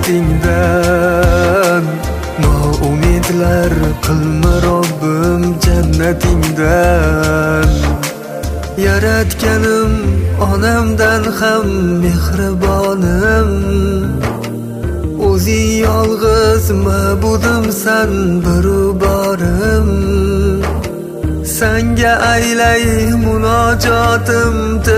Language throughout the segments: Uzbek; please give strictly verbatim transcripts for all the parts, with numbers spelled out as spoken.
rahmatingdan. Noumidlar qilma Robbim jannatingdan. Yaratganim onamdan ham mehribonim, o'zing yolg'iz ma'budimsan biruborim. Sanga aylay munojotim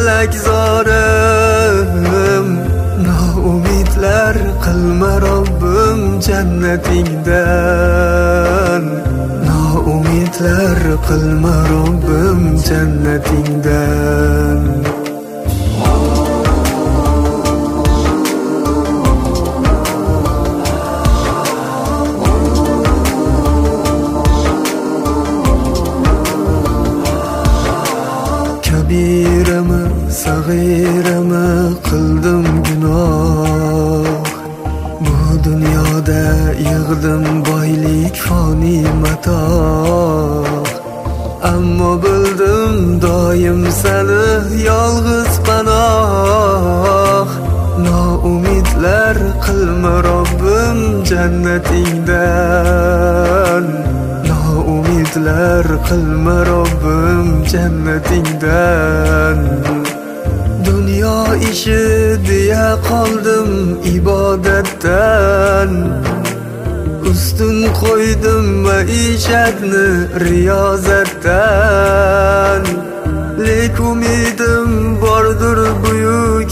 tilakzorim. Noumidlar qilma Robbim jannatingdan. Noumidlar qilma Robbim jannatingdan. Kabirami, sag'irami qildim gunoh. Bu dunyoda yig'dim boylik foniy matoh. Ammo bildim doim seni yolg'iz panoh. Noumidlar qilma Robbim jannatingdan. Noumidlar qilma Robbim jannatingdan. Dunyo ishi deya qoldim ibodatdan. Ustun qo'ydim maishatni riyozatdan. Lek umidim bordir buyuk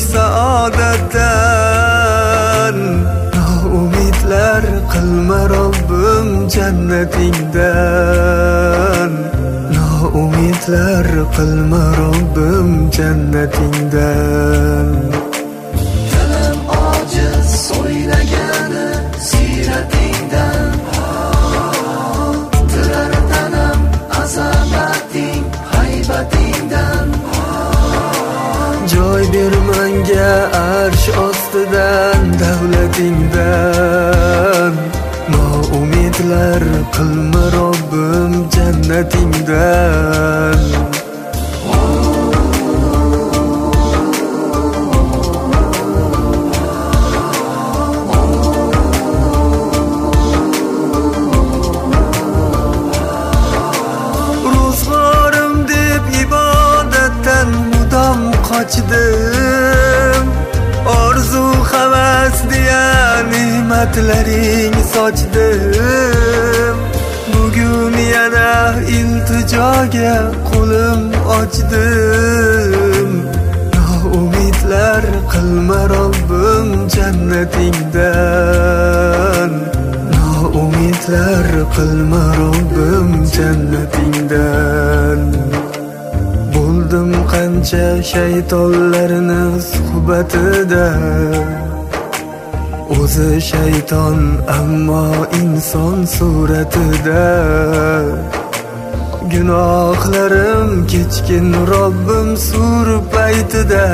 saodatdan. Noumidlar qilma Robbim jannatingdan. Noumidlar qilma Robbim jannatingdan. Dilim ojiz so'ylagani siratingdan. Tirar tanam azamating haybatingdan. Joy ber menga arsh ostidan davlatingdan. Noumidlar qilma Robbim jannatingdan. Ro'zg'orim deb ibodatdan mudom qochdim. Orzu havas deya ne'matlaring sochdim. Bugun yana iltijoga qo'lim ochdim. Noumidlar qilma Robbim jannatingdan. Noumidlar qilma Robbim jannatingdan. Bo'ldim qancha shaytonlarni suhbatida. O'zi shayton ammo inson suratida. Gunohlarim kechkin Robbim sur paytida.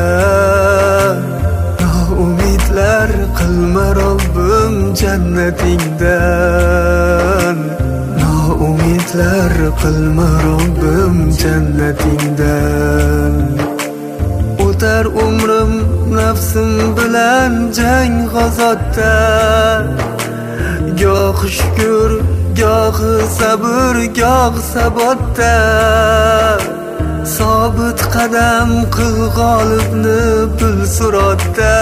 Noumidlar qilma Robbim jannatingdan. Noumidlar qilma Robbim jannatingdan. O'tar umrim nafsim bilan jang g'azotda. Goh shukr, goh sabr, goh sabotda. Sobit qadam qil g'olibni bil suratda.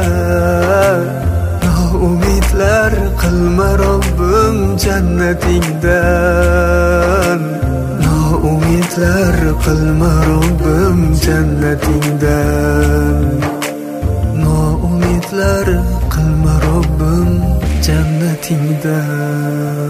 Noumidlar qilma Robbim jannatingdan. Noumidlar qilma Robbim jannatingdan. Noumidlar qilma Robbim jannatingdan.